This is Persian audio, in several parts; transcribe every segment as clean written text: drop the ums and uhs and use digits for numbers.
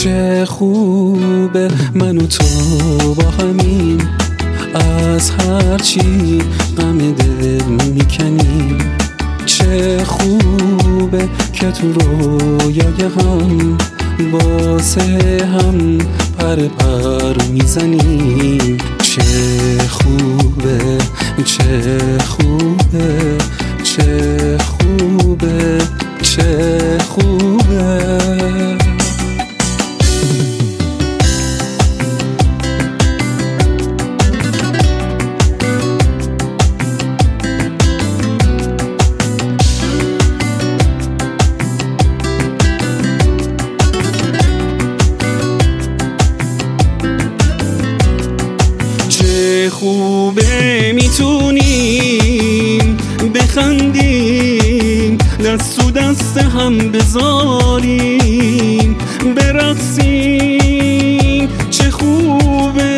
چه خوبه من و تو با همین، از هرچی غم دل میکنیم. چه خوبه که تو رویای هم واسه هم پر میزنیم. چه خوبه چه خوبه چه خوبه چه خوبه. چه خوبه میتونیم بخندیم، دست تو دست هم بذاریم برقصیم. چه خوبه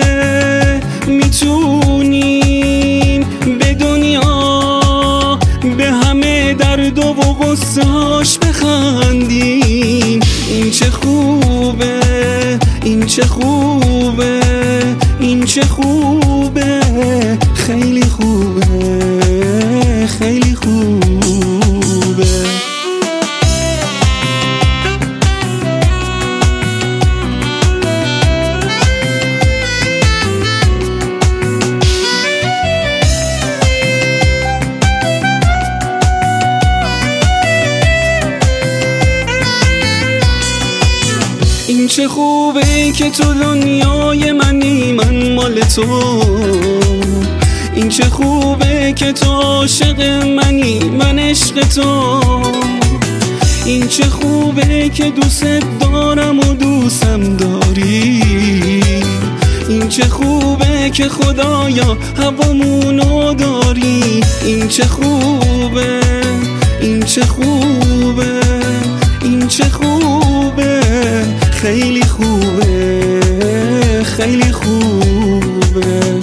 میتونیم به دنیا به همه درد و غصه‌هاش بخندیم. این چه خوبه این چه خوبه این چه خوبه، خیلی خوبه خیلی خوبه. این چه خوبه که تو دنیای منی من مال تو. این چه خوبه که تو عاشق منی من عشق تو. این چه خوبه که دوست دارم و دوستم داری. این چه خوبه که خدایا هوامونو داری. این چه خوبه این چه خوبه این چه خوبه، خیلی خوبه خیلی خوبه.